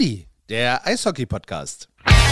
Bully, der Eishockey-Podcast.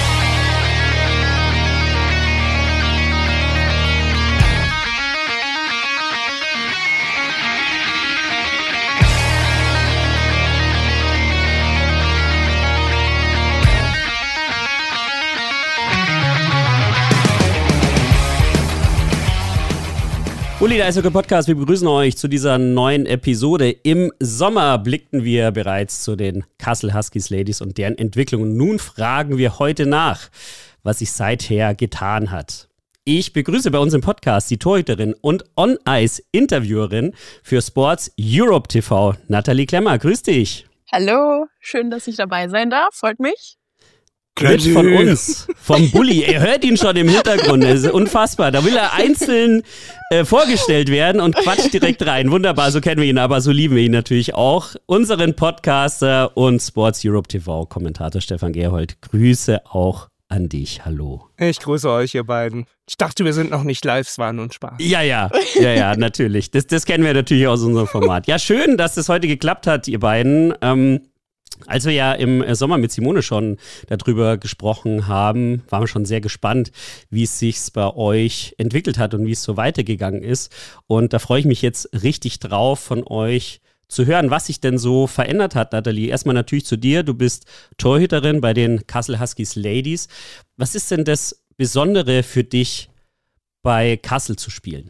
Bully, der Eishockey-Podcast, wir begrüßen euch zu dieser neuen Episode. Im Sommer blickten wir bereits zu den Kassel Huskies Ladies und deren Entwicklung. Und nun fragen wir heute nach, was sich seither getan hat. Ich begrüße bei uns im Podcast die Torhüterin und On-Ice-Interviewerin für Sports Europe TV, Nathalie Klemmer. Grüß dich. Hallo, schön, dass ich dabei sein darf. Freut mich. Mit von uns, vom Bully. Ihr hört ihn schon im Hintergrund. Es ist unfassbar. Da will er einzeln vorgestellt werden und quatscht direkt rein. Wunderbar, so kennen wir ihn, aber so lieben wir ihn natürlich auch. Unseren Podcaster und Sports Europe TV Kommentator Stefan Gerhold. Grüße auch an dich. Hallo. Ich grüße euch, ihr beiden. Ich dachte, wir sind noch nicht live, es war nur ein Spaß. Ja, natürlich. Das kennen wir natürlich aus unserem Format. Ja, schön, dass das heute geklappt hat, ihr beiden. Als wir ja im Sommer mit Simone schon darüber gesprochen haben, waren wir schon sehr gespannt, wie es sich bei euch entwickelt hat und wie es so weitergegangen ist. Und da freue ich mich jetzt richtig drauf, von euch zu hören, was sich denn so verändert hat, Nathalie. Erstmal natürlich zu dir. Du bist Torhüterin bei den Kassel Huskies Ladies. Was ist denn das Besondere für dich, bei Kassel zu spielen?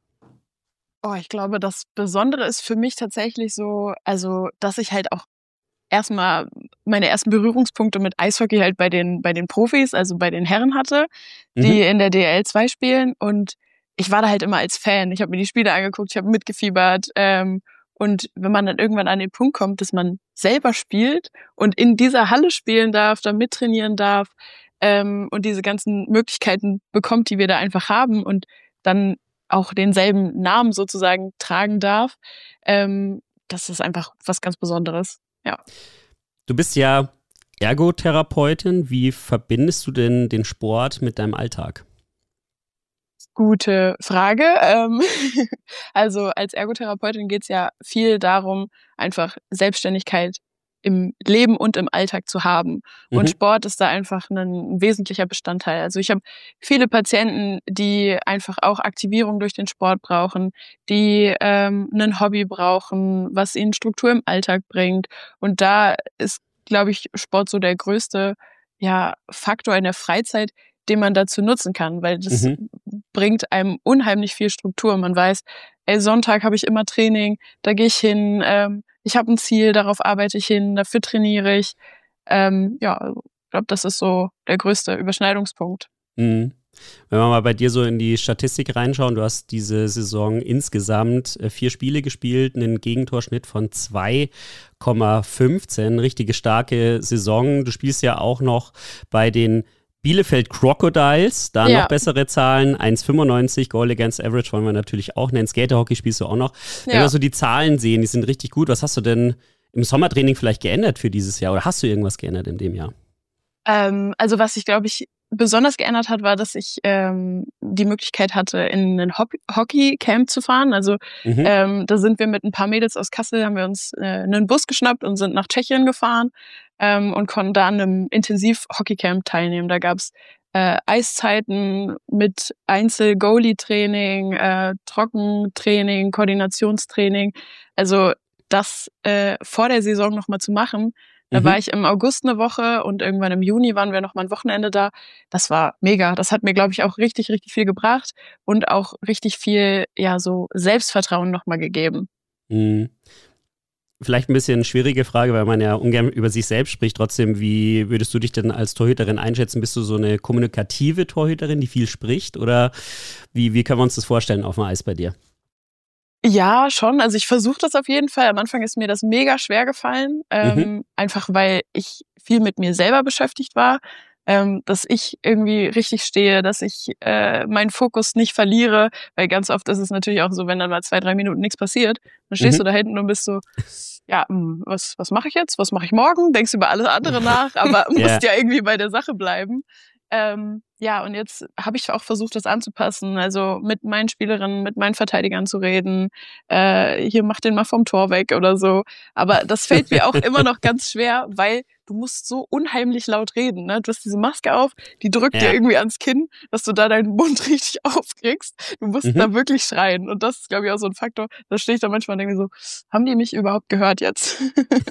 Oh, ich glaube, das Besondere ist für mich tatsächlich so, also, dass ich halt auch erstmal meine ersten Berührungspunkte mit Eishockey halt bei den Profis, also bei den Herren hatte, die in der DL 2 spielen. Und ich war da halt immer als Fan. Ich habe mir die Spiele angeguckt, ich habe mitgefiebert. Und wenn man dann irgendwann an den Punkt kommt, dass man selber spielt und in dieser Halle spielen darf, da mittrainieren darf und diese ganzen Möglichkeiten bekommt, die wir da einfach haben und dann auch denselben Namen sozusagen tragen darf, das ist einfach was ganz Besonderes. Ja. Du bist ja Ergotherapeutin. Wie verbindest du denn den Sport mit deinem Alltag? Gute Frage. Also als Ergotherapeutin geht es ja viel darum, einfach Selbstständigkeit im Leben und im Alltag zu haben. Und Sport ist da einfach ein wesentlicher Bestandteil. Also ich habe viele Patienten, die einfach auch Aktivierung durch den Sport brauchen, die ein Hobby brauchen, was ihnen Struktur im Alltag bringt. Und da ist, glaube ich, Sport so der größte Faktor in der Freizeit, den man dazu nutzen kann, weil das bringt einem unheimlich viel Struktur. Man weiß, Sonntag habe ich immer Training, da gehe ich hin, ich habe ein Ziel, darauf arbeite ich hin, dafür trainiere ich. Ich glaube, das ist so der größte Überschneidungspunkt. Mhm. Wenn wir mal bei dir so in die Statistik reinschauen, du hast diese Saison insgesamt 4 Spiele gespielt, einen Gegentorschnitt von 2,15, richtige starke Saison. Du spielst ja auch noch bei den Bielefeld Crocodiles, da noch bessere Zahlen, 1,95, Goal Against Average wollen wir natürlich auch nennen, Skaterhockey spielst du auch noch. Wenn wir so die Zahlen sehen, die sind richtig gut. Was hast du denn im Sommertraining vielleicht geändert für dieses Jahr oder hast du irgendwas geändert in dem Jahr? Also was ich, glaube ich, besonders geändert hat, war, dass ich die Möglichkeit hatte, in ein Hockey-Camp zu fahren. Also da sind wir mit ein paar Mädels aus Kassel, haben wir uns einen Bus geschnappt und sind nach Tschechien gefahren und konnten da an einem Intensiv-Hockey-Camp teilnehmen. Da gab's Eiszeiten mit Einzel-Goalie-Training, Trockentraining, Koordinationstraining. Also das vor der Saison nochmal zu machen. Da war ich im August eine Woche und irgendwann im Juni waren wir noch mal ein Wochenende da. Das war mega. Das hat mir, glaube ich, auch richtig, richtig viel gebracht und auch richtig viel, so Selbstvertrauen noch mal gegeben. Vielleicht ein bisschen schwierige Frage, weil man ja ungern über sich selbst spricht. Trotzdem, wie würdest du dich denn als Torhüterin einschätzen? Bist du so eine kommunikative Torhüterin, die viel spricht? Oder wie können wir uns das vorstellen auf dem Eis bei dir? Ja, schon. Also ich versuche das auf jeden Fall. Am Anfang ist mir das mega schwer gefallen, einfach weil ich viel mit mir selber beschäftigt war, dass ich irgendwie richtig stehe, dass ich meinen Fokus nicht verliere, weil ganz oft ist es natürlich auch so, wenn dann mal 2-3 Minuten nichts passiert, dann stehst du da hinten und bist so, was mache ich jetzt? Was mache ich morgen? Denkst über alles andere nach, aber musst ja irgendwie bei der Sache bleiben. Ja, und jetzt habe ich auch versucht, das anzupassen. Also mit meinen Spielerinnen, mit meinen Verteidigern zu reden. Hier, mach den mal vom Tor weg oder so. Aber das fällt mir auch immer noch ganz schwer, weil du musst so unheimlich laut reden. Ne? Du hast diese Maske auf, die drückt dir irgendwie ans Kinn, dass du da deinen Mund richtig aufkriegst. Du musst da wirklich schreien. Und das ist, glaube ich, auch so ein Faktor. Da stehe ich da manchmal und denke mir so, haben die mich überhaupt gehört jetzt?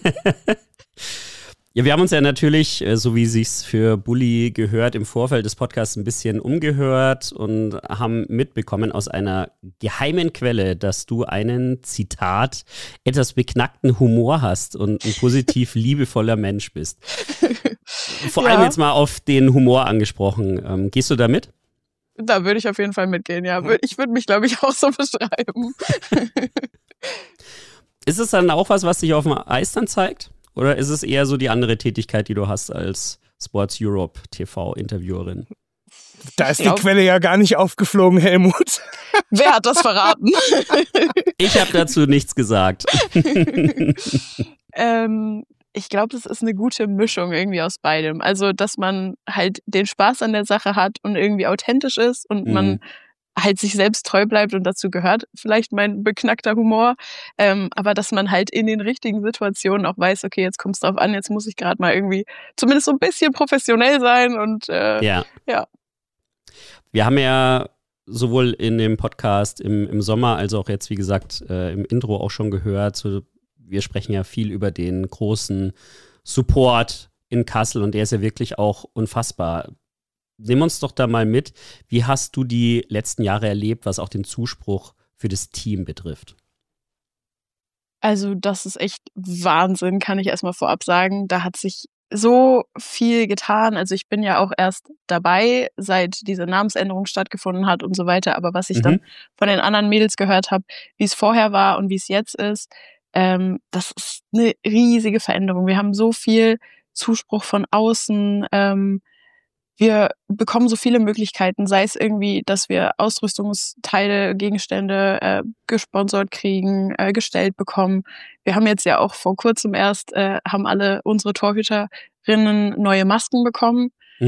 Ja, wir haben uns ja natürlich, so wie sich's für Bully gehört, im Vorfeld des Podcasts ein bisschen umgehört und haben mitbekommen aus einer geheimen Quelle, dass du einen, Zitat, etwas beknackten Humor hast und ein positiv liebevoller Mensch bist. Vor allem jetzt mal auf den Humor angesprochen. Gehst du da mit? Da würde ich auf jeden Fall mitgehen, ja. Ich würde mich, glaube ich, auch so beschreiben. Ist es dann auch was dich auf dem Eis dann zeigt? Oder ist es eher so die andere Tätigkeit, die du hast als Sports Europe TV-Interviewerin? Da ist die Quelle ja gar nicht aufgeflogen, Helmut. Wer hat das verraten? Ich habe dazu nichts gesagt. Ich glaube, das ist eine gute Mischung irgendwie aus beidem. Also, dass man halt den Spaß an der Sache hat und irgendwie authentisch ist und man halt sich selbst treu bleibt und dazu gehört vielleicht mein beknackter Humor, aber dass man halt in den richtigen Situationen auch weiß, okay, jetzt kommt es drauf an, jetzt muss ich gerade mal irgendwie zumindest so ein bisschen professionell sein und ja. Wir haben ja sowohl in dem Podcast im Sommer als auch jetzt, wie gesagt, im Intro auch schon gehört, so, wir sprechen ja viel über den großen Support in Kassel und der ist ja wirklich auch unfassbar. Nimm uns doch da mal mit, wie hast du die letzten Jahre erlebt, was auch den Zuspruch für das Team betrifft? Also das ist echt Wahnsinn, kann ich erstmal vorab sagen. Da hat sich so viel getan. Also ich bin ja auch erst dabei, seit diese Namensänderung stattgefunden hat und so weiter. Aber was ich dann von den anderen Mädels gehört habe, wie es vorher war und wie es jetzt ist, das ist eine riesige Veränderung. Wir haben so viel Zuspruch von außen. Wir bekommen so viele Möglichkeiten, sei es irgendwie, dass wir Ausrüstungsteile, Gegenstände gesponsert kriegen, gestellt bekommen. Wir haben jetzt ja auch vor kurzem erst, haben alle unsere Torhüterinnen neue Masken bekommen,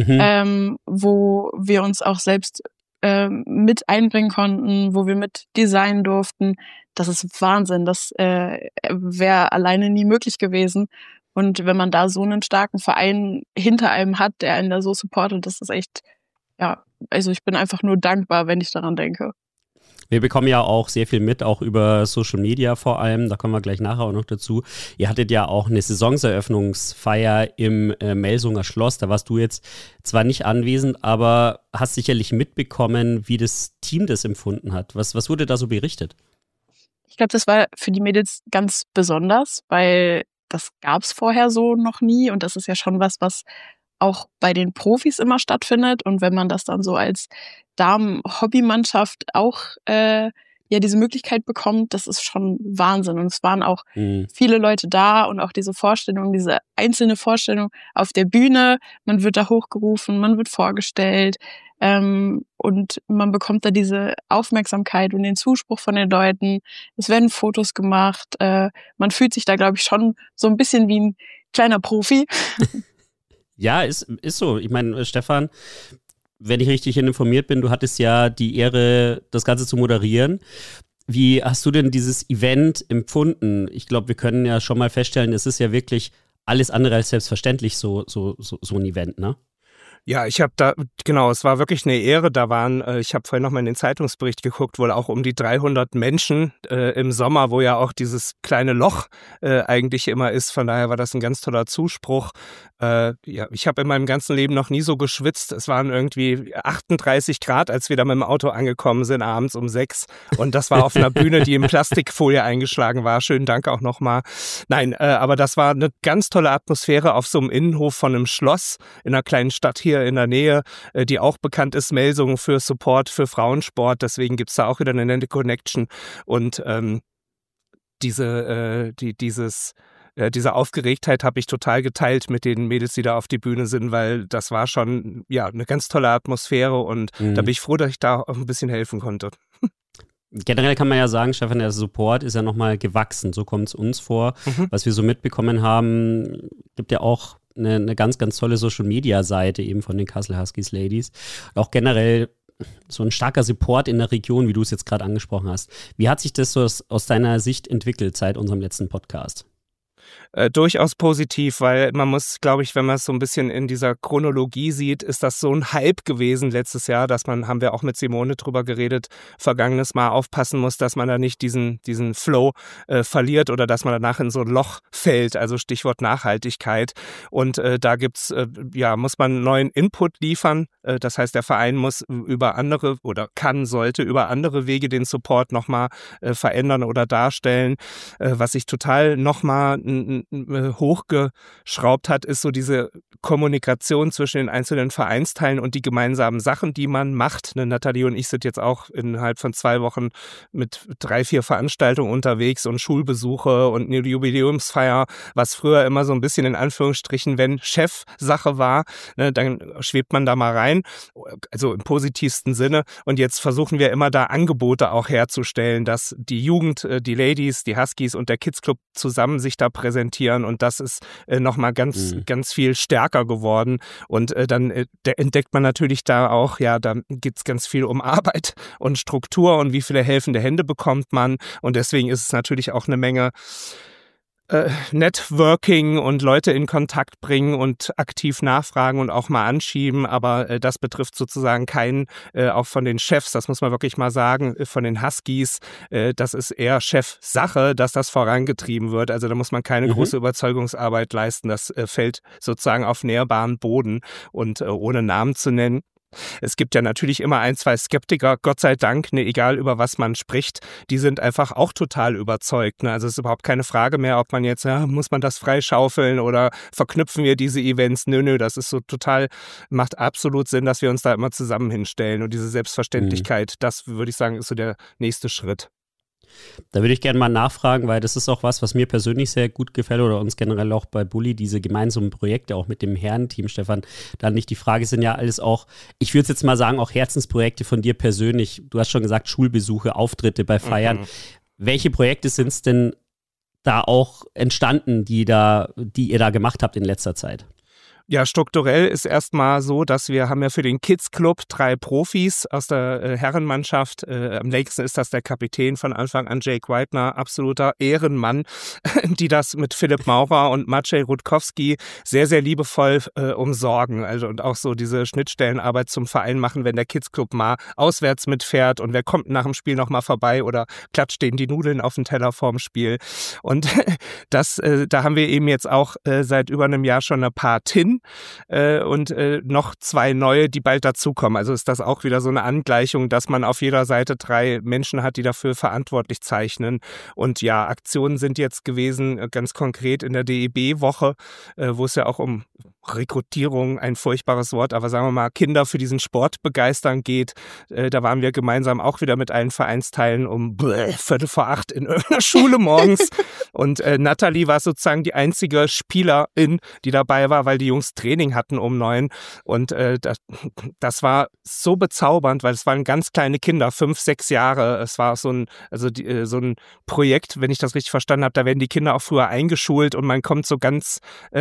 wo wir uns auch selbst mit einbringen konnten, wo wir mit designen durften. Das ist Wahnsinn, das wäre alleine nie möglich gewesen. Und wenn man da so einen starken Verein hinter einem hat, der einen da so supportet, das ist echt, ja, also ich bin einfach nur dankbar, wenn ich daran denke. Wir bekommen ja auch sehr viel mit, auch über Social Media vor allem, da kommen wir gleich nachher auch noch dazu. Ihr hattet ja auch eine Saisonseröffnungsfeier im Melsunger Schloss, da warst du jetzt zwar nicht anwesend, aber hast sicherlich mitbekommen, wie das Team das empfunden hat. Was wurde da so berichtet? Ich glaube, das war für die Mädels ganz besonders, weil das gab's vorher so noch nie und das ist ja schon was auch bei den Profis immer stattfindet und wenn man das dann so als Damen-Hobbymannschaft auch ja diese Möglichkeit bekommt, das ist schon Wahnsinn und es waren auch viele Leute da und auch diese Vorstellung, diese einzelne Vorstellung auf der Bühne, man wird da hochgerufen, man wird vorgestellt und man bekommt da diese Aufmerksamkeit und den Zuspruch von den Leuten. Es werden Fotos gemacht. Man fühlt sich da, glaube ich, schon so ein bisschen wie ein kleiner Profi. Ja, ist so. Ich meine, Stefan, wenn ich richtig informiert bin, du hattest ja die Ehre, das Ganze zu moderieren. Wie hast du denn dieses Event empfunden? Ich glaube, wir können ja schon mal feststellen, es ist ja wirklich alles andere als selbstverständlich so ein Event, ne? Ja, ich habe da, genau, es war wirklich eine Ehre. Da waren, ich habe vorhin noch mal in den Zeitungsbericht geguckt, wohl auch um die 300 Menschen im Sommer, wo ja auch dieses kleine Loch eigentlich immer ist. Von daher war das ein ganz toller Zuspruch. Ja, ich habe in meinem ganzen Leben noch nie so geschwitzt. Es waren irgendwie 38 Grad, als wir da mit dem Auto angekommen sind, abends um 6. Und das war auf einer Bühne, die in Plastikfolie eingeschlagen war. Schönen Dank auch nochmal. Nein, aber das war eine ganz tolle Atmosphäre auf so einem Innenhof von einem Schloss in einer kleinen Stadt hier in der Nähe, die auch bekannt ist, Melsungen für Support, für Frauensport. Deswegen gibt's da auch wieder eine nette Connection. Und diese Aufgeregtheit habe ich total geteilt mit den Mädels, die da auf die Bühne sind, weil das war schon ja eine ganz tolle Atmosphäre und da bin ich froh, dass ich da auch ein bisschen helfen konnte. Generell kann man ja sagen, Stefan, der Support ist ja nochmal gewachsen, so kommt es uns vor. Was wir so mitbekommen haben, gibt ja auch eine ganz, ganz tolle Social-Media-Seite eben von den Kassel Huskies Ladies. Auch generell so ein starker Support in der Region, wie du es jetzt gerade angesprochen hast. Wie hat sich das so aus deiner Sicht entwickelt seit unserem letzten Podcast? Durchaus positiv, weil man muss, glaube ich, wenn man es so ein bisschen in dieser Chronologie sieht, ist das so ein Hype gewesen letztes Jahr, dass man, haben wir auch mit Simone drüber geredet, vergangenes Mal aufpassen muss, dass man da nicht diesen Flow verliert oder dass man danach in so ein Loch fällt, also Stichwort Nachhaltigkeit. Und da gibt's, muss man neuen Input liefern. Das heißt, der Verein muss über andere oder sollte über andere Wege den Support nochmal verändern oder darstellen. Was sich total nochmal hochgeschraubt hat, ist so diese Kommunikation zwischen den einzelnen Vereinsteilen und die gemeinsamen Sachen, die man macht. Nathalie und ich sind jetzt auch innerhalb von 2 Wochen mit 3, 4 Veranstaltungen unterwegs und Schulbesuche und eine Jubiläumsfeier, was früher immer so ein bisschen in Anführungsstrichen, wenn Chefsache war, dann schwebt man da mal rein, also im positivsten Sinne. Und jetzt versuchen wir immer da Angebote auch herzustellen, dass die Jugend, die Ladies, die Huskies und der Kids Club zusammen sich da präsentieren, und das ist nochmal ganz viel stärker geworden. Und dann entdeckt man natürlich da auch, da geht es ganz viel um Arbeit und Struktur und wie viele helfende Hände bekommt man, und deswegen ist es natürlich auch eine Menge Networking und Leute in Kontakt bringen und aktiv nachfragen und auch mal anschieben, aber das betrifft sozusagen keinen, auch von den Chefs, das muss man wirklich mal sagen, von den Huskies, das ist eher Chefsache, dass das vorangetrieben wird, also da muss man keine große Überzeugungsarbeit leisten, das fällt sozusagen auf näherbaren Boden, und ohne Namen zu nennen. Es gibt ja natürlich immer 1, 2 Skeptiker, Gott sei Dank, egal über was man spricht, die sind einfach auch total überzeugt. Also es ist überhaupt keine Frage mehr, ob man jetzt, muss man das freischaufeln oder verknüpfen wir diese Events? Nö, das ist so total, macht absolut Sinn, dass wir uns da immer zusammen hinstellen, und diese Selbstverständlichkeit, das würde ich sagen, ist so der nächste Schritt. Da würde ich gerne mal nachfragen, weil das ist auch was mir persönlich sehr gut gefällt oder uns generell auch bei Bully, diese gemeinsamen Projekte auch mit dem Herrenteam, Stefan. Dann nicht, die Frage sind ja alles auch, ich würde jetzt mal sagen, auch Herzensprojekte von dir persönlich. Du hast schon gesagt, Schulbesuche, Auftritte bei Feiern. Welche Projekte sind es denn da auch entstanden, die ihr da gemacht habt in letzter Zeit? Ja, strukturell ist erstmal so, dass wir haben ja für den Kids Club 3 Profis aus der Herrenmannschaft. Am nächsten ist das der Kapitän von Anfang an, Jake Whitener, absoluter Ehrenmann, die das mit Philipp Maurer und Maciej Rutkowski sehr, sehr liebevoll umsorgen. Also und auch so diese Schnittstellenarbeit zum Verein machen, wenn der Kids Club mal auswärts mitfährt und wer kommt nach dem Spiel nochmal vorbei oder klatscht denen die Nudeln auf den Teller vorm Spiel. Und da haben wir eben jetzt auch seit über einem Jahr schon eine Patin und noch 2 neue, die bald dazukommen. Also ist das auch wieder so eine Angleichung, dass man auf jeder Seite 3 Menschen hat, die dafür verantwortlich zeichnen. Und ja, Aktionen sind jetzt gewesen, ganz konkret in der DEB-Woche, wo es ja auch um Rekrutierung, ein furchtbares Wort, aber sagen wir mal, Kinder für diesen Sport begeistern geht. Da waren wir gemeinsam auch wieder mit allen Vereinsteilen um 7:45 in irgendeiner Schule morgens. Und Nathalie war sozusagen die einzige Spielerin, die dabei war, weil die Jungs Training hatten um 9. Und das war so bezaubernd, weil es waren ganz kleine Kinder, 5, 6 Jahre. Es war so ein Projekt, wenn ich das richtig verstanden habe, da werden die Kinder auch früher eingeschult und man kommt so ganz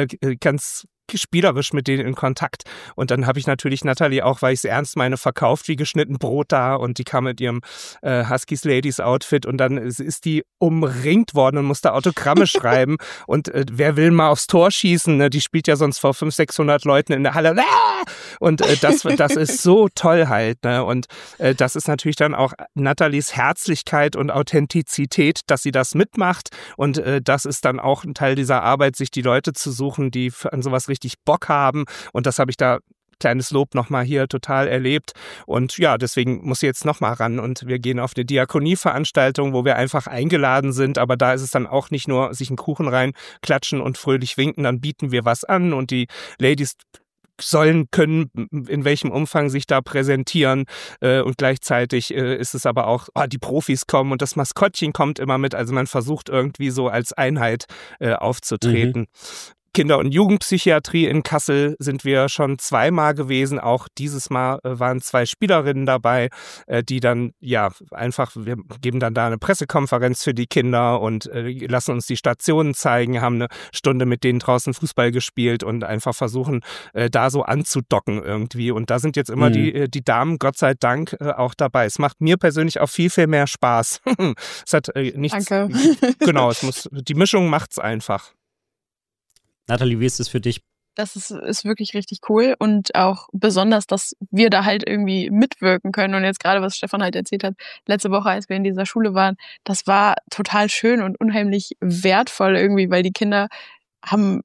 spielerisch mit denen in Kontakt. Und dann habe ich natürlich Nathalie auch, weil ich es ernst meine, verkauft wie geschnitten Brot da, und die kam mit ihrem Huskies Ladies Outfit und dann ist die umringt worden und musste Autogramme schreiben, und wer will mal aufs Tor schießen, ne? Die spielt ja sonst vor 500, 600 Leuten in der Halle, und das ist so toll halt, ne? Und das ist natürlich dann auch Nathalies Herzlichkeit und Authentizität, dass sie das mitmacht, und das ist dann auch ein Teil dieser Arbeit, sich die Leute zu suchen, die an sowas richtig Bock haben, und das habe ich da, kleines Lob nochmal hier, total erlebt, und ja, deswegen muss ich jetzt nochmal ran, und wir gehen auf eine Diakonie-Veranstaltung, wo wir einfach eingeladen sind, aber da ist es dann auch nicht nur sich einen Kuchen reinklatschen und fröhlich winken, dann bieten wir was an, und die Ladies können, in welchem Umfang sich da präsentieren, und gleichzeitig ist es aber auch, die Profis kommen und das Maskottchen kommt immer mit, also man versucht irgendwie so als Einheit aufzutreten. Kinder- und Jugendpsychiatrie in Kassel sind wir schon 2-mal gewesen. Auch dieses Mal waren 2 Spielerinnen dabei, die dann wir geben dann da eine Pressekonferenz für die Kinder und lassen uns die Stationen zeigen, haben eine Stunde mit denen draußen Fußball gespielt und einfach versuchen, da so anzudocken irgendwie. Und da sind jetzt immer die Damen, Gott sei Dank, auch dabei. Es macht mir persönlich auch viel, viel mehr Spaß. Es hat nichts. Danke. Genau, die Mischung macht's einfach. Nathalie, wie ist es für dich? Das ist wirklich richtig cool und auch besonders, dass wir da halt irgendwie mitwirken können. Und jetzt gerade, was Stefan halt erzählt hat, letzte Woche, als wir in dieser Schule waren, das war total schön und unheimlich wertvoll irgendwie, weil die Kinder haben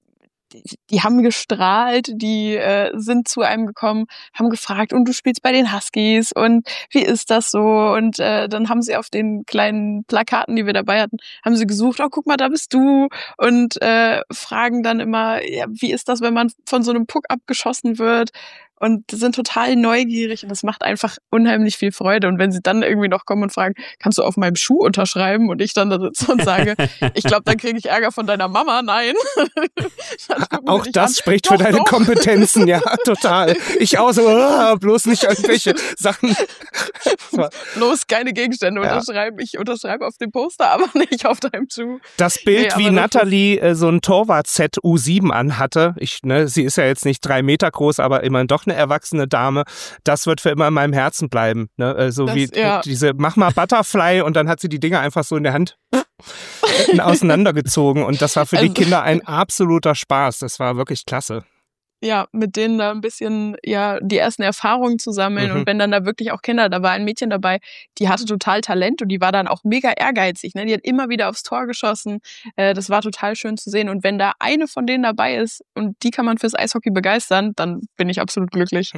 gestrahlt, die sind zu einem gekommen, haben gefragt, und du spielst bei den Huskies und wie ist das so? Und dann haben sie auf den kleinen Plakaten, die wir dabei hatten, haben sie gesucht, oh, guck mal, da bist du, und fragen dann immer, ja, wie ist das, wenn man von so einem Puck abgeschossen wird? Und sind total neugierig und das macht einfach unheimlich viel Freude. Und wenn sie dann irgendwie noch kommen und fragen, kannst du auf meinem Schuh unterschreiben? Und ich dann da sitze und sage, ich glaube, dann kriege ich Ärger von deiner Mama. Nein. Auch das spricht für deine Kompetenzen, ja, total. Ich auch so, bloß nicht irgendwelche Sachen. Bloß keine Gegenstände unterschreiben. Ich unterschreibe auf dem Poster, aber nicht auf deinem Schuh. Das Bild, wie Nathalie so ein Torwart-Set U7 anhatte, sie ist ja jetzt nicht 3 Meter groß, aber immerhin doch eine erwachsene Dame, das wird für immer in meinem Herzen bleiben. Ne? Diese, mach mal Butterfly, und dann hat sie die Dinger einfach so in der Hand auseinandergezogen, und das war für die Kinder ein absoluter Spaß. Das war wirklich klasse. Ja, mit denen da ein bisschen, die ersten Erfahrungen zu sammeln. Und wenn dann da wirklich auch Kinder, da war ein Mädchen dabei, die hatte total Talent und die war dann auch mega ehrgeizig, ne? Die hat immer wieder aufs Tor geschossen. Das war total schön zu sehen. Und wenn da eine von denen dabei ist und die kann man fürs Eishockey begeistern, dann bin ich absolut glücklich.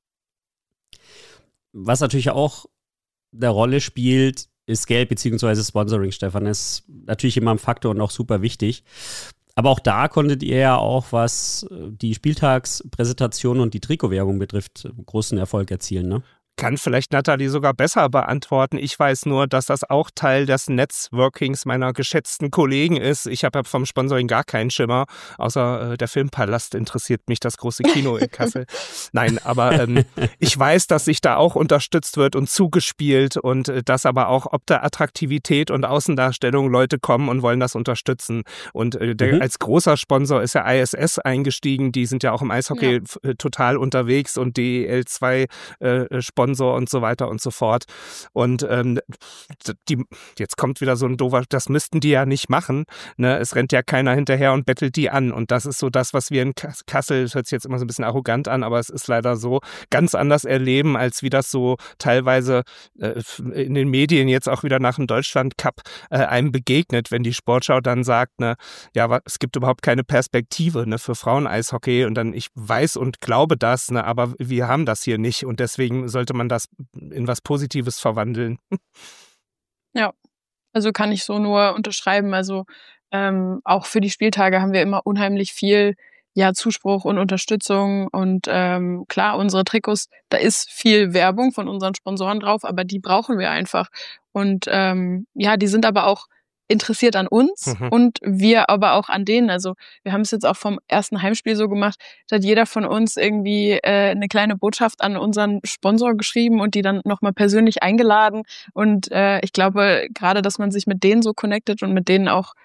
Was natürlich auch eine Rolle spielt, ist Geld bzw. Sponsoring, Stefan. Das ist natürlich immer ein Faktor und auch super wichtig. Aber auch da konntet ihr ja auch, was die Spieltagspräsentation und die Trikotwerbung betrifft, großen Erfolg erzielen, ne? Kann vielleicht Nathalie sogar besser beantworten. Ich weiß nur, dass das auch Teil des Netzworkings meiner geschätzten Kollegen ist. Ich habe ja vom Sponsoring gar keinen Schimmer, außer der Filmpalast interessiert mich, das große Kino in Kassel. Nein, aber ich weiß, dass sich da auch unterstützt wird und zugespielt, und dass aber auch ob der Attraktivität und Außendarstellung Leute kommen und wollen das unterstützen. Und als großer Sponsor ist ja ISS eingestiegen. Die sind ja auch im Eishockey total unterwegs, und DEL2 Sponsor und so weiter und so fort. Und jetzt kommt wieder so ein doofer, das müssten die ja nicht machen. Ne? Es rennt ja keiner hinterher und bettelt die an. Und das ist so das, was wir in Kassel, das hört sich jetzt immer so ein bisschen arrogant an, aber es ist leider so, ganz anders erleben, als wie das so teilweise in den Medien jetzt auch wieder nach dem Deutschland-Cup einem begegnet, wenn die Sportschau dann sagt, ne, ja, es gibt überhaupt keine Perspektive, ne, für Frauen-Eishockey. Und dann, ich weiß und glaube das, ne, aber wir haben das hier nicht, und deswegen sollte man das in was Positives verwandeln. Ja, also kann ich so nur unterschreiben. Also auch für die Spieltage haben wir immer unheimlich viel Zuspruch und Unterstützung. Und klar, unsere Trikots, da ist viel Werbung von unseren Sponsoren drauf, aber die brauchen wir einfach. Und die sind aber auch interessiert an uns und wir aber auch an denen. Also wir haben es jetzt auch vom ersten Heimspiel so gemacht, da hat jeder von uns irgendwie eine kleine Botschaft an unseren Sponsor geschrieben und die dann nochmal persönlich eingeladen. Und ich glaube, gerade, dass man sich mit denen so connectet und mit denen auch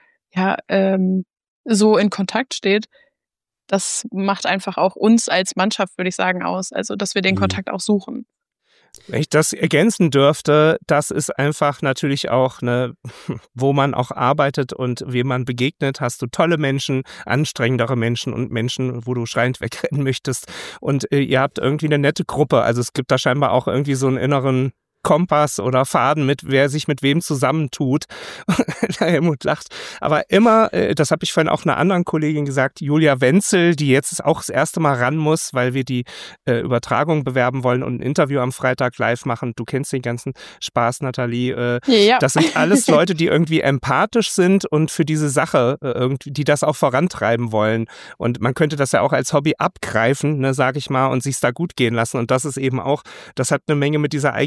so in Kontakt steht, das macht einfach auch uns als Mannschaft, würde ich sagen, aus. Also dass wir den Kontakt auch suchen. Wenn ich das ergänzen dürfte, das ist einfach natürlich auch, wo man auch arbeitet und wem man begegnet, hast du tolle Menschen, anstrengendere Menschen und Menschen, wo du schreiend wegrennen möchtest. Und ihr habt irgendwie eine nette Gruppe. Also es gibt da scheinbar auch irgendwie so einen inneren Kompass oder Faden, mit wer sich mit wem zusammentut. Helmut lacht. Aber immer, das habe ich vorhin auch einer anderen Kollegin gesagt, Julia Wenzel, die jetzt auch das erste Mal ran muss, weil wir die Übertragung bewerben wollen und ein Interview am Freitag live machen. Du kennst den ganzen Spaß, Nathalie. Ja. Das sind alles Leute, die irgendwie empathisch sind und für diese Sache irgendwie, die das auch vorantreiben wollen. Und man könnte das ja auch als Hobby abgreifen, sage ich mal, und sich's da gut gehen lassen. Und das ist eben auch, das hat eine Menge mit dieser Eigeninitiative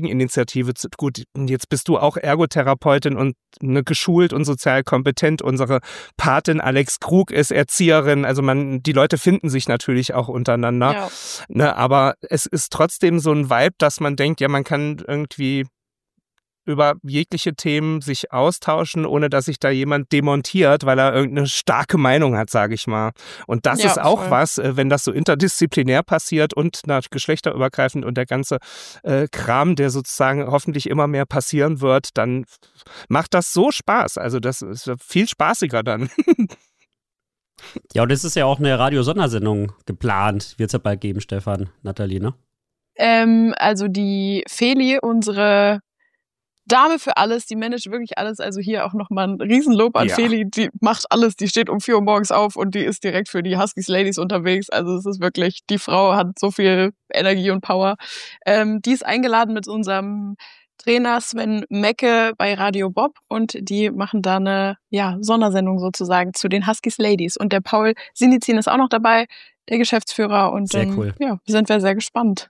Eigeninitiative. Gut, jetzt bist du auch Ergotherapeutin und geschult und sozial kompetent. Unsere Patin Alex Krug ist Erzieherin. Also die Leute finden sich natürlich auch untereinander. Ja. Ne, aber es ist trotzdem so ein Vibe, dass man denkt, ja, man kann irgendwie über jegliche Themen sich austauschen, ohne dass sich da jemand demontiert, weil er irgendeine starke Meinung hat, sage ich mal. Und das ist auch was, wenn das so interdisziplinär passiert und geschlechterübergreifend und der ganze Kram, der sozusagen hoffentlich immer mehr passieren wird, dann macht das so Spaß. Also das ist viel spaßiger dann. Ja, und es ist ja auch eine Radio-Sondersendung geplant. Wird es ja bald geben, Stefan, Nathalie, ne? Also die Feli, unsere Dame für alles, die managt wirklich alles. Also hier auch nochmal ein Riesenlob an Feli, die macht alles. Die steht um 4 Uhr morgens auf und die ist direkt für die Huskies Ladies unterwegs. Also es ist wirklich, die Frau hat so viel Energie und Power. Die ist eingeladen mit unserem Trainer Sven Mecke bei Radio Bob und die machen da eine Sondersendung sozusagen zu den Huskies Ladies. Und der Paul Sinizin ist auch noch dabei, der Geschäftsführer. Und sehr cool. Sind wir sehr gespannt.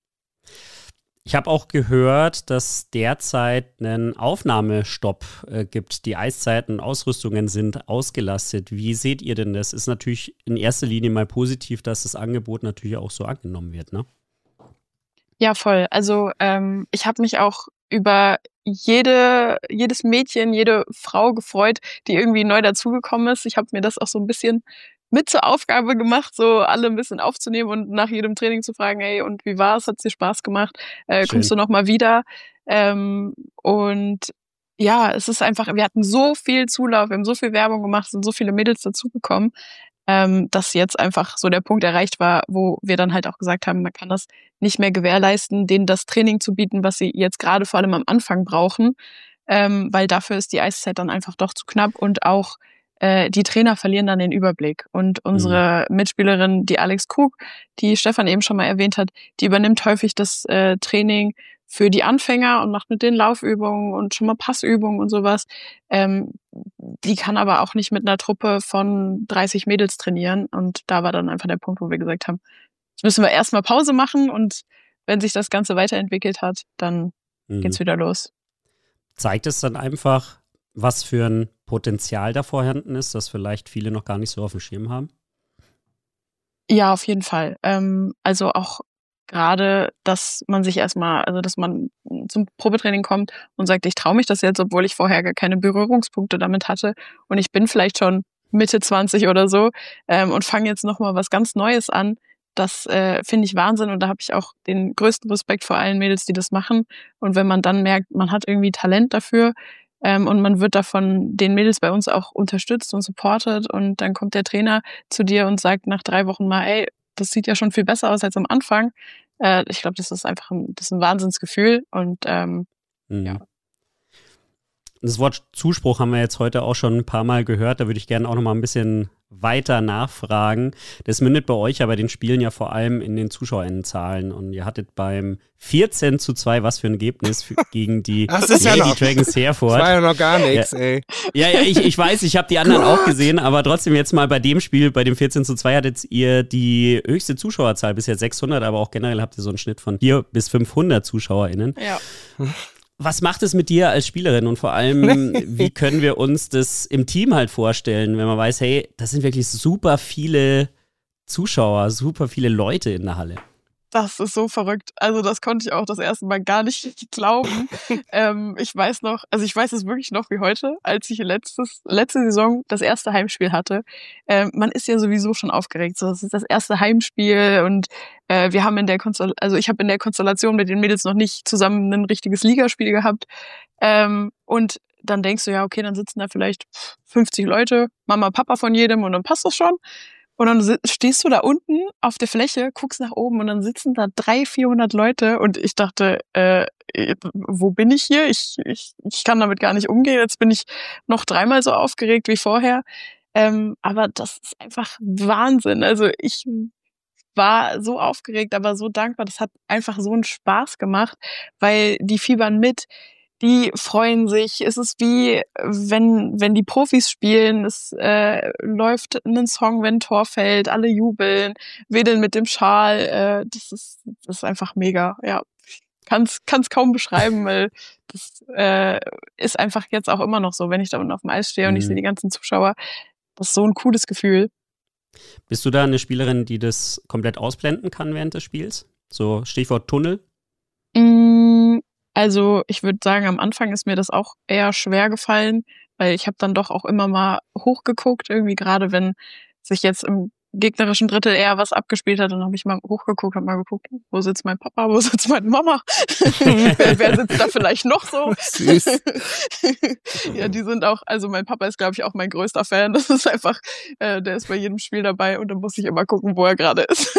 Ich habe auch gehört, dass derzeit einen Aufnahmestopp gibt. Die Eiszeiten und Ausrüstungen sind ausgelastet. Wie seht ihr denn das? Ist natürlich in erster Linie mal positiv, dass das Angebot natürlich auch so angenommen wird, ne? Ja, voll. Also ich habe mich auch über jedes Mädchen, jede Frau gefreut, die irgendwie neu dazugekommen ist. Ich habe mir das auch so ein bisschen mit zur Aufgabe gemacht, so alle ein bisschen aufzunehmen und nach jedem Training zu fragen, hey, und wie war's? Hat's dir Spaß gemacht? Kommst du noch mal wieder? Und ja, es ist einfach, wir hatten so viel Zulauf, wir haben so viel Werbung gemacht, sind so viele Mädels dazugekommen, dass jetzt einfach so der Punkt erreicht war, wo wir dann halt auch gesagt haben, man kann das nicht mehr gewährleisten, denen das Training zu bieten, was sie jetzt gerade vor allem am Anfang brauchen, weil dafür ist die Eiszeit dann einfach doch zu knapp und auch die Trainer verlieren dann den Überblick. Und unsere Mitspielerin, die Alex Krug, die Stefan eben schon mal erwähnt hat, die übernimmt häufig das Training für die Anfänger und macht mit denen Laufübungen und schon mal Passübungen und sowas. Die kann aber auch nicht mit einer Truppe von 30 Mädels trainieren. Und da war dann einfach der Punkt, wo wir gesagt haben, jetzt müssen wir erstmal Pause machen und wenn sich das Ganze weiterentwickelt hat, dann geht's wieder los. Zeigt es dann einfach, was für ein Potenzial da vorhanden ist, das vielleicht viele noch gar nicht so auf dem Schirm haben? Ja, auf jeden Fall. Also auch gerade, dass man sich erstmal, also dass man zum Probetraining kommt und sagt, ich traue mich das jetzt, obwohl ich vorher gar keine Berührungspunkte damit hatte und ich bin vielleicht schon Mitte 20 oder so und fange jetzt nochmal was ganz Neues an. Das finde ich Wahnsinn und da habe ich auch den größten Respekt vor allen Mädels, die das machen. Und wenn man dann merkt, man hat irgendwie Talent dafür, und man wird da von den Mädels bei uns auch unterstützt und supportet und dann kommt der Trainer zu dir und sagt nach 3 Wochen mal, ey, das sieht ja schon viel besser aus als am Anfang. Ich glaube, das ist einfach ein Wahnsinnsgefühl und ja. Das Wort Zuspruch haben wir jetzt heute auch schon ein paar Mal gehört. Da würde ich gerne auch noch mal ein bisschen weiter nachfragen. Das mündet bei euch ja bei den Spielen ja vor allem in den ZuschauerInnenzahlen. Und ihr hattet beim 14:2, was für ein Ergebnis gegen die Lady Dragons Herford. Das war ja noch gar nichts, ey. Ja, ich weiß, ich habe die anderen auch gesehen, aber trotzdem jetzt mal bei dem Spiel, bei dem 14:2 hattet ihr die höchste Zuschauerzahl, bisher 600, aber auch generell habt ihr so einen Schnitt von 400 bis 500 ZuschauerInnen. Ja. Was macht es mit dir als Spielerin und vor allem, wie können wir uns das im Team halt vorstellen, wenn man weiß, hey, das sind wirklich super viele Zuschauer, super viele Leute in der Halle? Das ist so verrückt. Also das konnte ich auch das erste Mal gar nicht glauben. Ich weiß es wirklich noch wie heute, als ich letzte Saison das erste Heimspiel hatte. Man ist ja sowieso schon aufgeregt. So, das ist das erste Heimspiel und wir haben ich habe in der Konstellation mit den Mädels noch nicht zusammen ein richtiges Ligaspiel gehabt. Und dann denkst du ja, okay, dann sitzen da vielleicht 50 Leute, Mama, Papa von jedem und dann passt das schon. Und dann stehst du da unten auf der Fläche, guckst nach oben und dann sitzen da 300-400 Leute und ich dachte, wo bin ich hier? Ich kann damit gar nicht umgehen. Jetzt bin ich noch 3-mal so aufgeregt wie vorher. Aber das ist einfach Wahnsinn. Also ich war so aufgeregt, aber so dankbar. Das hat einfach so einen Spaß gemacht, weil die fiebern mit. Die freuen sich. Es ist wie, wenn die Profis spielen, es läuft ein Song, wenn ein Tor fällt, alle jubeln, wedeln mit dem Schal. Das ist einfach mega, ja. kann's kaum beschreiben, weil das ist einfach jetzt auch immer noch so, wenn ich da unten auf dem Eis stehe und ich sehe die ganzen Zuschauer. Das ist so ein cooles Gefühl. Bist du da eine Spielerin, die das komplett ausblenden kann während des Spiels? So Stichwort Tunnel? Also ich würde sagen, am Anfang ist mir das auch eher schwer gefallen, weil ich habe dann doch auch immer mal hochgeguckt, irgendwie gerade wenn sich jetzt im gegnerischen Drittel eher was abgespielt hat, dann habe ich mal hochgeguckt, habe mal geguckt, wo sitzt mein Papa, wo sitzt meine Mama, wer sitzt da vielleicht noch so? Süß. Ja, die sind auch, also mein Papa ist, glaube ich, auch mein größter Fan, das ist einfach, der ist bei jedem Spiel dabei und dann muss ich immer gucken, wo er gerade ist.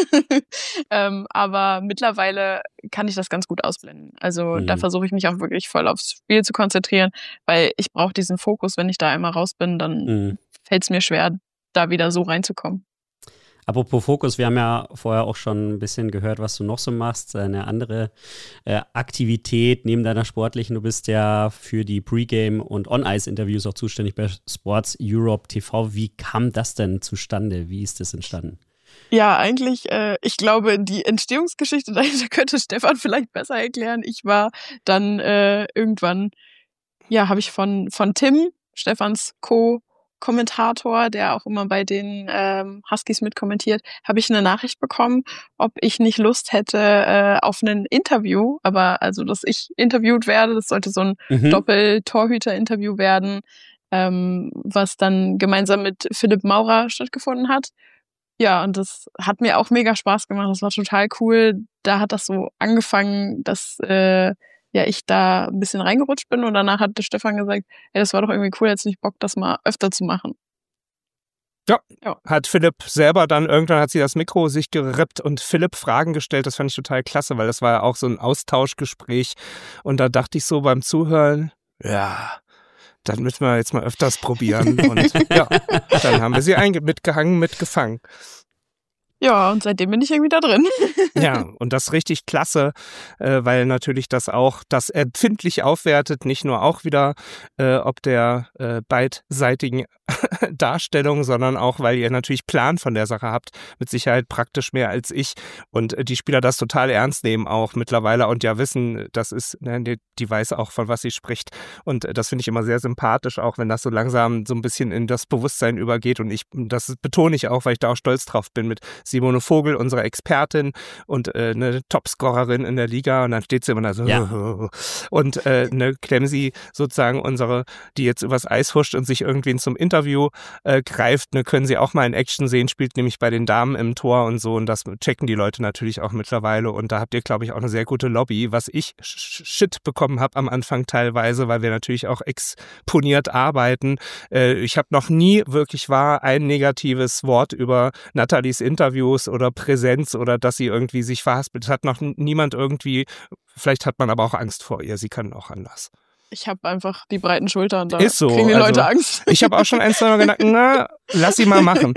Aber mittlerweile kann ich das ganz gut ausblenden, also da versuche ich mich auch wirklich voll aufs Spiel zu konzentrieren, weil ich brauche diesen Fokus, wenn ich da einmal raus bin, dann fällt es mir schwer, da wieder so reinzukommen. Apropos Fokus, wir haben ja vorher auch schon ein bisschen gehört, was du noch so machst. Eine andere Aktivität neben deiner sportlichen. Du bist ja für die Pre-Game- und On-Ice-Interviews auch zuständig bei Sports Europe TV. Wie kam das denn zustande? Wie ist das entstanden? Ja, eigentlich, ich glaube, die Entstehungsgeschichte dahinter könnte Stefan vielleicht besser erklären. Ich war dann irgendwann, ja, habe ich von Tim, Stefans Co-Kommentator, der auch immer bei den Huskies mitkommentiert, habe ich eine Nachricht bekommen, ob ich nicht Lust hätte auf ein Interview, aber also, dass ich interviewt werde, das sollte so ein Doppel-Torhüter-Interview werden, was dann gemeinsam mit Philipp Maurer stattgefunden hat. Ja, und das hat mir auch mega Spaß gemacht, das war total cool. Da hat das so angefangen, dass ich da ein bisschen reingerutscht bin und danach hat der Stefan gesagt, ey, das war doch irgendwie cool, jetzt nicht Bock, das mal öfter zu machen. Ja, hat Philipp selber dann, irgendwann hat sie das Mikro sich gerippt und Philipp Fragen gestellt, das fand ich total klasse, weil das war ja auch so ein Austauschgespräch und da dachte ich so beim Zuhören, ja, dann müssen wir jetzt mal öfters probieren und ja, dann haben wir sie mitgefangen. Ja, und seitdem bin ich irgendwie da drin. Ja, und das richtig klasse, weil natürlich das auch das empfindlich aufwertet, nicht nur auch wieder ob der beidseitigen Darstellung, sondern auch, weil ihr natürlich Plan von der Sache habt, mit Sicherheit praktisch mehr als ich und die Spieler das total ernst nehmen auch mittlerweile und ja wissen, das ist, die weiß auch, von was sie spricht und das finde ich immer sehr sympathisch, auch wenn das so langsam so ein bisschen in das Bewusstsein übergeht und das betone ich auch, weil ich da auch stolz drauf bin mit Simone Vogel, unserer Expertin und eine Topscorerin in der Liga und dann steht sie immer da so und eine Klemsi sozusagen unsere, die jetzt übers Eis huscht und sich irgendwen zum Interview greift, ne, können sie auch mal in Action sehen, spielt nämlich bei den Damen im Tor und so und das checken die Leute natürlich auch mittlerweile und da habt ihr, glaube ich, auch eine sehr gute Lobby, was ich Shit bekommen habe am Anfang teilweise, weil wir natürlich auch exponiert arbeiten. Ich habe noch nie wirklich ein negatives Wort über Nathalies Interviews oder Präsenz oder dass sie irgendwie sich verhaspelt. Hat noch niemand irgendwie, vielleicht hat man aber auch Angst vor ihr, sie kann auch anders. Ich habe einfach die breiten Schultern, da ist so, kriegen die Leute Angst. Ich habe auch schon ein, zwei Mal gedacht, na, lass sie mal machen.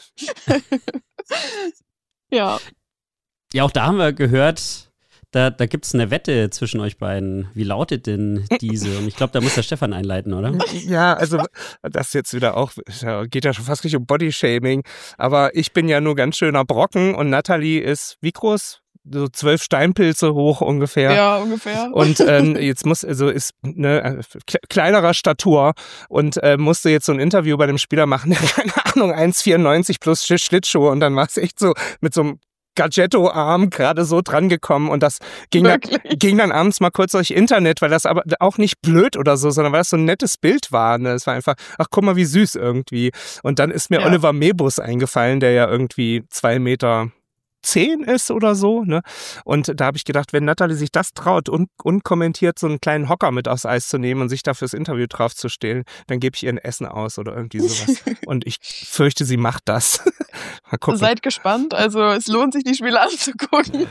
Ja. Ja, auch da haben wir gehört, da gibt es eine Wette zwischen euch beiden. Wie lautet denn diese? Und ich glaube, da muss der Stefan einleiten, oder? Ja, also das jetzt wieder auch, geht ja schon fast richtig um Bodyshaming, aber ich bin ja nur ganz schöner Brocken und Nathalie ist, wie groß? So 12 Steinpilze hoch ungefähr. Ja, ungefähr. Und jetzt ist eine kleinerer Statur und musste jetzt so ein Interview bei dem Spieler machen, der, keine Ahnung, 1,94 plus Schlittschuhe und dann war es echt so mit so einem Gadgetto-Arm gerade so dran gekommen und das ging dann abends mal kurz durch Internet, weil das aber auch nicht blöd oder so, sondern weil das so ein nettes Bild war. Ne? Das war einfach, ach guck mal, wie süß irgendwie. Und dann ist mir Oliver Mebus eingefallen, der ja irgendwie 2,10 Meter ist oder so, ne? Und da habe ich gedacht, wenn Nathalie sich das traut, unkommentiert so einen kleinen Hocker mit aufs Eis zu nehmen und sich da fürs Interview draufzustellen, dann gebe ich ihr ein Essen aus oder irgendwie sowas. Und ich fürchte, sie macht das. Mal gucken. Seid gespannt, also es lohnt sich, die Spiele anzugucken.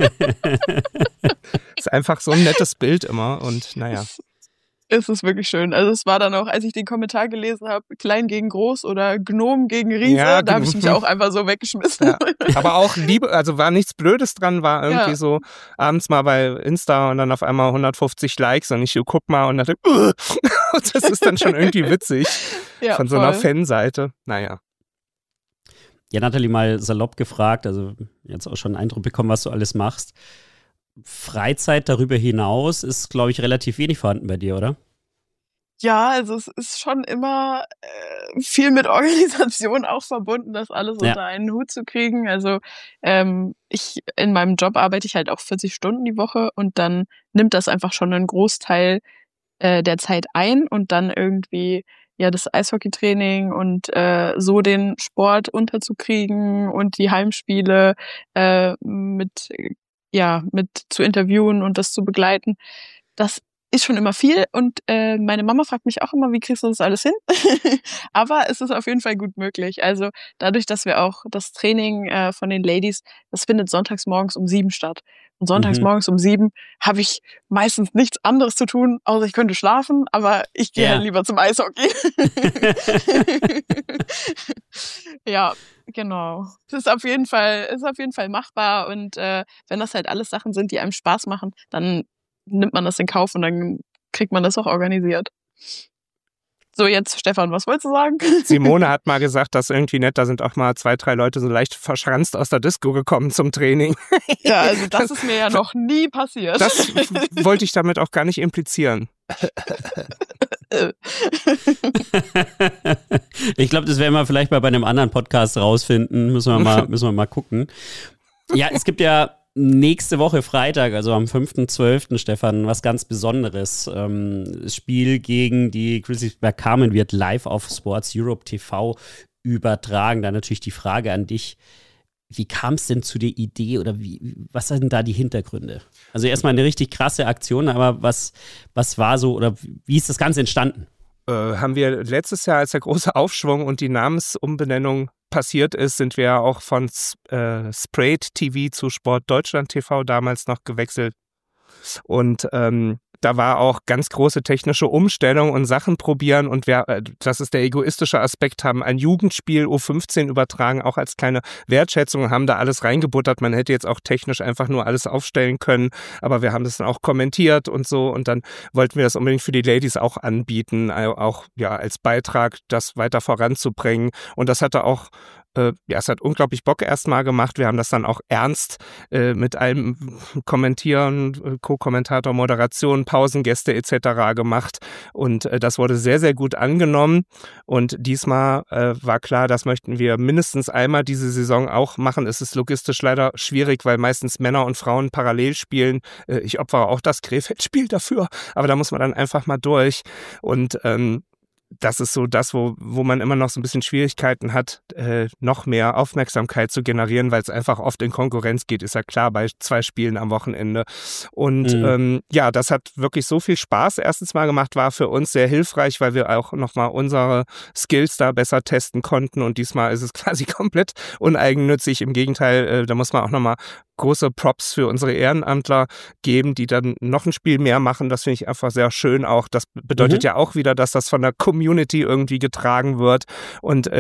Ist einfach so ein nettes Bild immer und naja. Es ist wirklich schön. Also es war dann auch, als ich den Kommentar gelesen habe, klein gegen groß oder Gnom gegen Riese, da habe ich mich auch einfach so weggeschmissen. Ja. Aber auch Liebe, also war nichts Blödes dran, war irgendwie so abends mal bei Insta und dann auf einmal 150 Likes und ich so, guck mal und dachte, und das ist dann schon irgendwie witzig von so einer Fanseite. Naja. Ja, Nathalie, mal salopp gefragt, also jetzt auch schon einen Eindruck bekommen, was du alles machst. Freizeit darüber hinaus ist, glaube ich, relativ wenig vorhanden bei dir, oder? Ja, also es ist schon immer viel mit Organisation auch verbunden, das alles unter einen Hut zu kriegen. Also ich in meinem Job arbeite ich halt auch 40 Stunden die Woche und dann nimmt das einfach schon einen Großteil der Zeit ein und dann irgendwie ja das Eishockeytraining und so den Sport unterzukriegen und die Heimspiele mit zu interviewen und das zu begleiten. Das ist schon immer viel und meine Mama fragt mich auch immer, wie kriegst du das alles hin? Aber es ist auf jeden Fall gut möglich. Also dadurch, dass wir auch das Training von den Ladies, das findet sonntags morgens um 7 statt. Und sonntags morgens um 7 habe ich meistens nichts anderes zu tun, außer ich könnte schlafen, aber ich gehe halt lieber zum Eishockey. Ja, genau. Das ist auf jeden Fall machbar und wenn das halt alles Sachen sind, die einem Spaß machen, dann nimmt man das in Kauf und dann kriegt man das auch organisiert. So, jetzt Stefan, was wolltest du sagen? Simone hat mal gesagt, das ist irgendwie nett, da sind auch mal 2, 3 Leute so leicht verschranzt aus der Disco gekommen zum Training. Ja, also das ist mir ja noch nie passiert. Das wollte ich damit auch gar nicht implizieren. Ich glaube, das werden wir vielleicht mal bei einem anderen Podcast rausfinden. Müssen wir mal gucken. Ja, es gibt ja nächste Woche Freitag, also am 5.12., Stefan, was ganz Besonderes. Das Spiel gegen die Grizzlies Bergkamen wird live auf Sports Europe TV übertragen. Da natürlich die Frage an dich, wie kam es denn zu der Idee oder was sind da die Hintergründe? Also erstmal eine richtig krasse Aktion, aber was war so oder wie ist das Ganze entstanden? Haben wir letztes Jahr, als der große Aufschwung und die Namensumbenennung passiert ist, sind wir auch von Sprayed TV zu Sport Deutschland TV damals noch gewechselt. Und da war auch ganz große technische Umstellung und Sachen probieren und das ist der egoistische Aspekt, haben ein Jugendspiel U15 übertragen, auch als kleine Wertschätzung, haben da alles reingebuttert. Man hätte jetzt auch technisch einfach nur alles aufstellen können, aber wir haben das dann auch kommentiert und so und dann wollten wir das unbedingt für die Ladies auch anbieten, auch ja als Beitrag, das weiter voranzubringen und das hatte auch es hat unglaublich Bock erstmal gemacht. Wir haben das dann auch ernst mit allem Kommentieren, Co-Kommentator, Moderation, Pausengäste etc. gemacht und das wurde sehr, sehr gut angenommen und diesmal war klar, das möchten wir mindestens einmal diese Saison auch machen. Es ist logistisch leider schwierig, weil meistens Männer und Frauen parallel spielen. Ich opfere auch das Krefeld-Spiel dafür, aber da muss man dann einfach mal durch und das ist so das, wo man immer noch so ein bisschen Schwierigkeiten hat, noch mehr Aufmerksamkeit zu generieren, weil es einfach oft in Konkurrenz geht, ist ja klar, bei 2 Spielen am Wochenende. Und das hat wirklich so viel Spaß erstens mal gemacht, war für uns sehr hilfreich, weil wir auch nochmal unsere Skills da besser testen konnten und diesmal ist es quasi komplett uneigennützig. Im Gegenteil, da muss man auch nochmal große Props für unsere Ehrenamtler geben, die dann noch ein Spiel mehr machen. Das finde ich einfach sehr schön auch. Das bedeutet ja auch wieder, dass das von der Community irgendwie getragen wird. Und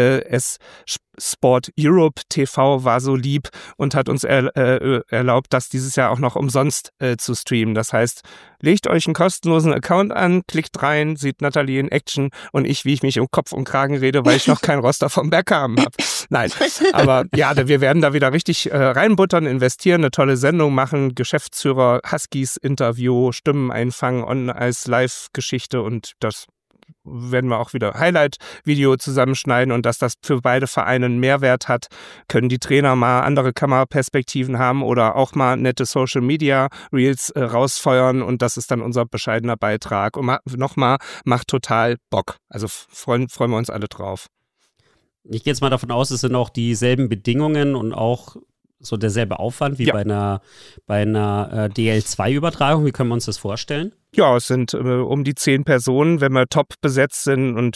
Sport Europe TV war so lieb und hat uns erlaubt, das dieses Jahr auch noch umsonst zu streamen. Das heißt, legt euch einen kostenlosen Account an, klickt rein, sieht Nathalie in Action und ich, wie ich mich um Kopf und Kragen rede, weil ich noch kein Roster vom Bergkamen habe. Nein, aber ja, wir werden da wieder richtig reinbuttern, investieren, eine tolle Sendung machen, Geschäftsführer, Huskies Interview, Stimmen einfangen, On-Ice-Live-Geschichte und das werden wir auch wieder Highlight-Video zusammenschneiden und dass das für beide Vereine einen Mehrwert hat, können die Trainer mal andere Kameraperspektiven haben oder auch mal nette Social-Media-Reels rausfeuern und das ist dann unser bescheidener Beitrag. Und nochmal, macht total Bock. Also freuen wir uns alle drauf. Ich gehe jetzt mal davon aus, es sind auch dieselben Bedingungen und auch so derselbe Aufwand wie bei einer DL2-Übertragung. Wie können wir uns das vorstellen? Ja, es sind um die 10 Personen, wenn wir top besetzt sind und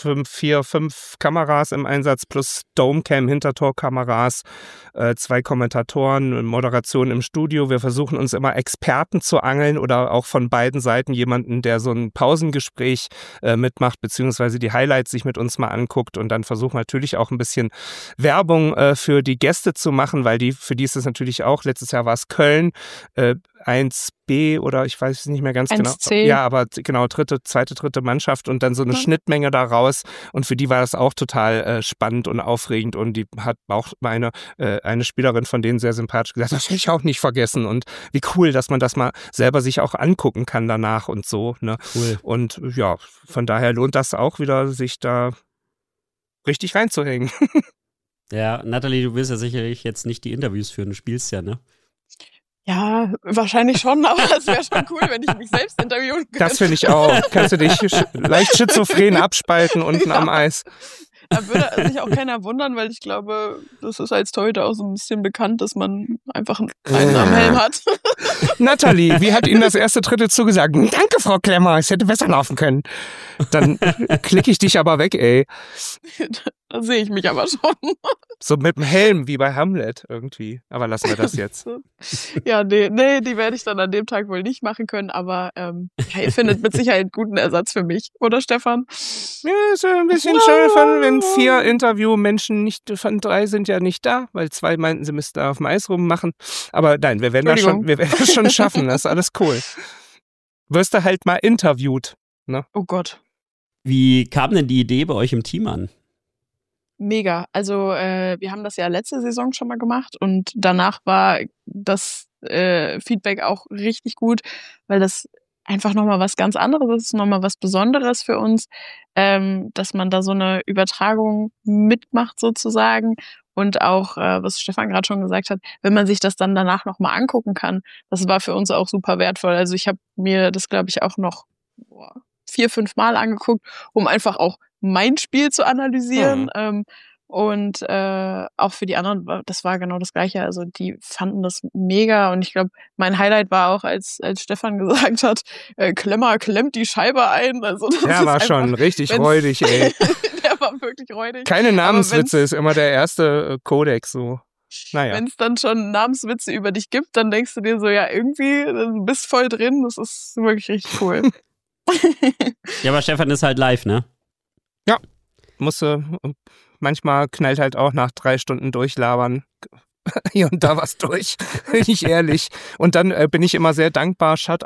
5 Kameras im Einsatz plus Domecam, Hintertorkameras, 2 Kommentatoren, Moderation im Studio. Wir versuchen uns immer Experten zu angeln oder auch von beiden Seiten jemanden, der so ein Pausengespräch mitmacht, beziehungsweise die Highlights sich mit uns mal anguckt und dann versuchen wir natürlich auch ein bisschen Werbung für die Gäste zu machen, weil für die ist es natürlich auch, letztes Jahr war es Köln, 1B oder ich weiß es nicht mehr ganz 1C. genau. Ja, aber genau, zweite, dritte Mannschaft und dann so eine Schnittmenge daraus. Und für die war das auch total spannend und aufregend. Und die hat auch eine Spielerin von denen sehr sympathisch gesagt, das hätte ich auch nicht vergessen. Und wie cool, dass man das mal selber sich auch angucken kann danach und so. Ne? Cool. Und ja, von daher lohnt das auch wieder, sich da richtig reinzuhängen. Ja, Nathalie, du willst ja sicherlich jetzt nicht die Interviews führen, du spielst ja, ne? Ja, wahrscheinlich schon, aber es wäre schon cool, wenn ich mich selbst interviewen könnte. Das finde ich auch. Kannst du dich leicht schizophren abspalten unten am Eis. Da würde sich auch keiner wundern, weil ich glaube, das ist als Torhüter auch so ein bisschen bekannt, dass man einfach einen am Helm hat. Nathalie, wie hat Ihnen das erste Drittel zugesagt? Danke, Frau Klemmer, es hätte besser laufen können. Dann klicke ich dich aber weg, ey. Da sehe ich mich aber schon. So mit dem Helm, wie bei Hamlet irgendwie. Aber lassen wir das jetzt. Ja, nee, die werde ich dann an dem Tag wohl nicht machen können, aber ja, ihr findet mit Sicherheit einen guten Ersatz für mich, oder Stefan? Ja, ist ja ein bisschen schade, wenn 4 Interviewmenschen nicht, von 3 sind ja nicht da, weil 2 meinten, sie müssten da auf dem Eis rummachen. Aber nein, wir werden das schon schaffen, das ist alles cool. Wirst du halt mal interviewt, ne? Oh Gott. Wie kam denn die Idee bei euch im Team an? Mega. Also wir haben das ja letzte Saison schon mal gemacht und danach war das Feedback auch richtig gut, weil das einfach nochmal was ganz anderes ist, nochmal was Besonderes für uns, dass man da so eine Übertragung mitmacht sozusagen und auch, was Stefan gerade schon gesagt hat, wenn man sich das dann danach nochmal angucken kann, das war für uns auch super wertvoll. Also ich habe mir das, glaube ich, auch noch 4, 5 Mal angeguckt, um einfach auch mein Spiel zu analysieren. Und auch für die anderen, das war genau das Gleiche. Also die fanden das mega. Und ich glaube, mein Highlight war auch, als Stefan gesagt hat, Klemmer klemmt die Scheibe ein. Also das der war schon richtig räudig, ey. Der war wirklich räudig. Keine Namenswitze ist immer der erste Kodex so. Naja. Wenn es dann schon Namenswitze über dich gibt, dann denkst du dir so, ja, irgendwie, du bist voll drin. Das ist wirklich richtig cool. Ja, aber Stefan ist halt live, ne? Ja, manchmal knallt halt auch nach 3 Stunden durchlabern hier und da was durch, bin ich ehrlich. Und dann bin ich immer sehr dankbar, Shoutout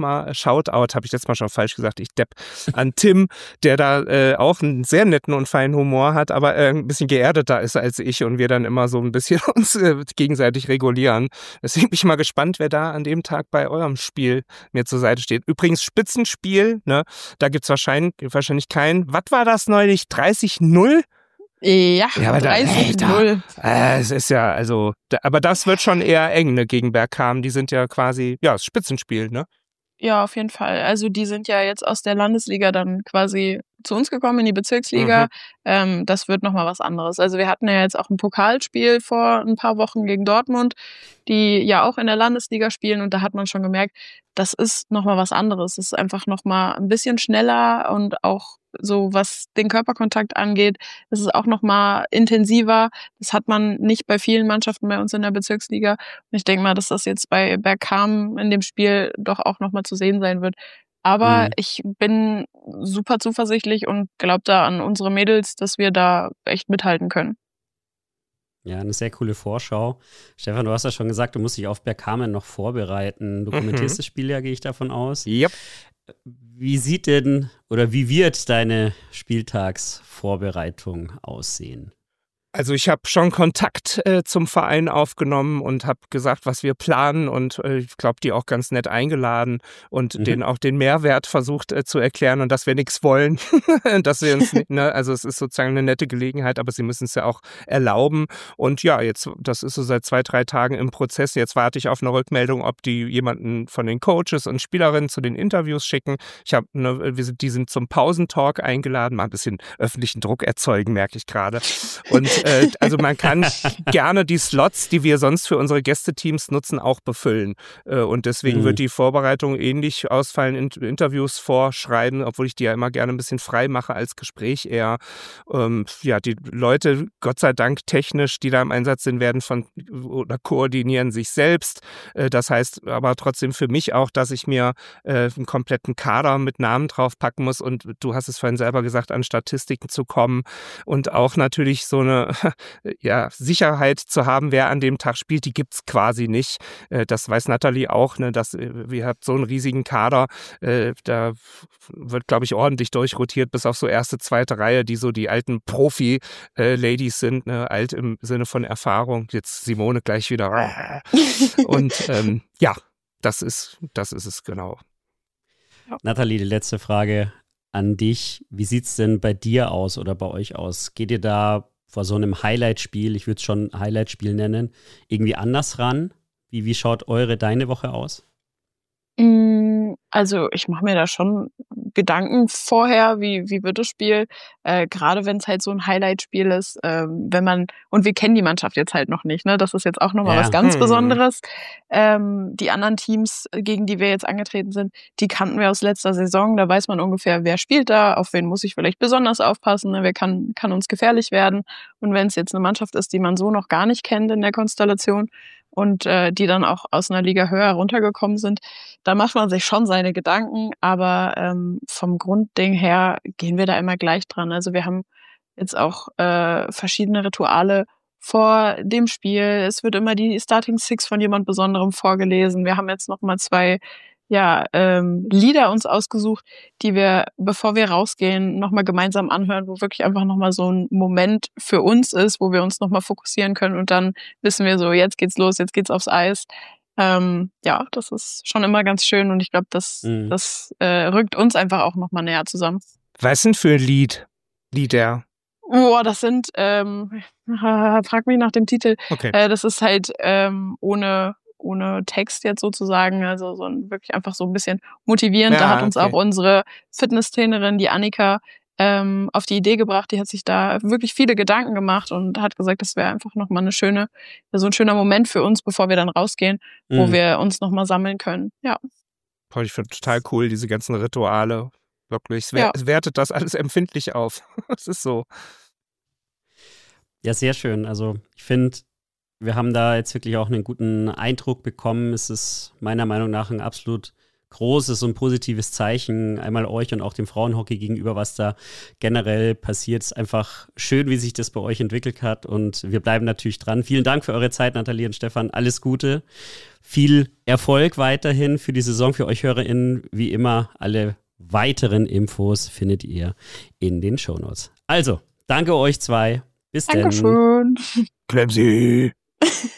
habe ich letztes Mal schon falsch gesagt, ich Depp, an Tim, der da auch einen sehr netten und feinen Humor hat, aber ein bisschen geerdeter ist als ich und wir dann immer so ein bisschen uns gegenseitig regulieren. Deswegen bin ich mal gespannt, wer da an dem Tag bei eurem Spiel mir zur Seite steht. Übrigens Spitzenspiel, ne? Da gibt's wahrscheinlich keinen. Was war das neulich? 30-0? Ja, aber 30-0. Es ist ja, also, aber das wird schon eher eng, ne, gegen Bergham. Die sind ja quasi, ja, das Spitzenspiel, ne? Ja, auf jeden Fall. Also die sind ja jetzt aus der Landesliga dann quasi zu uns gekommen in die Bezirksliga. Das wird nochmal was anderes. Also wir hatten ja jetzt auch ein Pokalspiel vor ein paar Wochen gegen Dortmund, die ja auch in der Landesliga spielen und da hat man schon gemerkt, das ist nochmal was anderes. Es ist einfach nochmal ein bisschen schneller und auch so, was den Körperkontakt angeht, das ist auch nochmal intensiver. Das hat man nicht bei vielen Mannschaften bei uns in der Bezirksliga. Und ich denke mal, dass das jetzt bei Bergham in dem Spiel doch auch nochmal zu sehen sein wird. Aber ich bin super zuversichtlich und glaube da an unsere Mädels, dass wir da echt mithalten können. Ja, eine sehr coole Vorschau. Stefan, du hast ja schon gesagt, du musst dich auf Bergkamen noch vorbereiten. Du kommentierst das Spiel ja, gehe ich davon aus. Yep. Wie sieht denn oder wie wird deine Spieltagsvorbereitung aussehen? Also ich habe schon Kontakt zum Verein aufgenommen und habe gesagt, was wir planen und ich glaube, die auch ganz nett eingeladen und denen auch den Mehrwert versucht zu erklären und dass wir nichts wollen, dass wir uns, ne, also es ist sozusagen eine nette Gelegenheit, aber sie müssen es ja auch erlauben und ja, jetzt, das ist so seit 2, 3 Tagen im Prozess, jetzt warte ich auf eine Rückmeldung, ob die jemanden von den Coaches und Spielerinnen zu den Interviews schicken. Die sind zum Pausentalk eingeladen, mal ein bisschen öffentlichen Druck erzeugen, merke ich gerade. Und also man kann gerne die Slots, die wir sonst für unsere Gästeteams nutzen, auch befüllen. Und deswegen wird die Vorbereitung ähnlich ausfallen, Interviews vorschreiben, obwohl ich die ja immer gerne ein bisschen frei mache als Gespräch eher. Ja, die Leute, Gott sei Dank technisch, die da im Einsatz sind, werden oder koordinieren sich selbst. Das heißt aber trotzdem für mich auch, dass ich mir einen kompletten Kader mit Namen draufpacken muss und du hast es vorhin selber gesagt, an Statistiken zu kommen und auch natürlich so eine Sicherheit zu haben, wer an dem Tag spielt, die gibt's quasi nicht. Das weiß Nathalie auch, ne, dass ihr habt so einen riesigen Kader, da wird, glaube ich, ordentlich durchrotiert, bis auf so erste, zweite Reihe, die so die alten Profi-Ladies sind, ne, alt im Sinne von Erfahrung. Jetzt Simone gleich wieder. Und das ist es genau. Nathalie, die letzte Frage an dich. Wie sieht es denn bei dir aus oder bei euch aus? Geht ihr da vor so einem Highlight-Spiel, ich würde es schon Highlight-Spiel nennen, irgendwie anders ran? Wie schaut deine Woche aus? Also ich mache mir da schon Gedanken vorher, wie wird das Spiel, gerade wenn es halt so ein Highlight-Spiel ist, und wir kennen die Mannschaft jetzt halt noch nicht, ne? Das ist jetzt auch nochmal was ganz Besonderes. Die anderen Teams, gegen die wir jetzt angetreten sind, die kannten wir aus letzter Saison, da weiß man ungefähr, wer spielt da, auf wen muss ich vielleicht besonders aufpassen, ne? Wer kann uns gefährlich werden. Und wenn es jetzt eine Mannschaft ist, die man so noch gar nicht kennt in der Konstellation, und die dann auch aus einer Liga höher runtergekommen sind, da macht man sich schon seine Gedanken, aber vom Grundding her gehen wir da immer gleich dran. Also wir haben jetzt auch verschiedene Rituale vor dem Spiel. Es wird immer die Starting Six von jemand Besonderem vorgelesen. Wir haben jetzt noch mal 2 Lieder uns ausgesucht, die wir, bevor wir rausgehen, nochmal gemeinsam anhören, wo wirklich einfach nochmal so ein Moment für uns ist, wo wir uns nochmal fokussieren können und dann wissen wir so, jetzt geht's los, jetzt geht's aufs Eis. Das ist schon immer ganz schön und ich glaube, das rückt uns einfach auch nochmal näher zusammen. Was denn für ein Lieder? Das sind, frag mich nach dem Titel. Okay. Das ist halt ohne Text jetzt sozusagen, also wirklich einfach so ein bisschen motivierend. Da hat uns auch unsere Fitnesstrainerin, die Annika, auf die Idee gebracht. Die hat sich da wirklich viele Gedanken gemacht und hat gesagt, das wäre einfach nochmal so ein schöner Moment für uns, bevor wir dann rausgehen, wo wir uns nochmal sammeln können. Ja. Ich finde total cool, diese ganzen Rituale. Wirklich, es wertet das alles empfindlich auf. Es ist so. Ja, sehr schön. Also ich finde, wir haben da jetzt wirklich auch einen guten Eindruck bekommen. Es ist meiner Meinung nach ein absolut großes und positives Zeichen, einmal euch und auch dem Frauenhockey gegenüber, was da generell passiert. Es ist einfach schön, wie sich das bei euch entwickelt hat und wir bleiben natürlich dran. Vielen Dank für eure Zeit, Nathalie und Stefan. Alles Gute. Viel Erfolg weiterhin für die Saison, für euch HörerInnen. Wie immer, alle weiteren Infos findet ihr in den Shownotes. Also, danke euch 2. Bis dann. Dankeschön. Klemsi.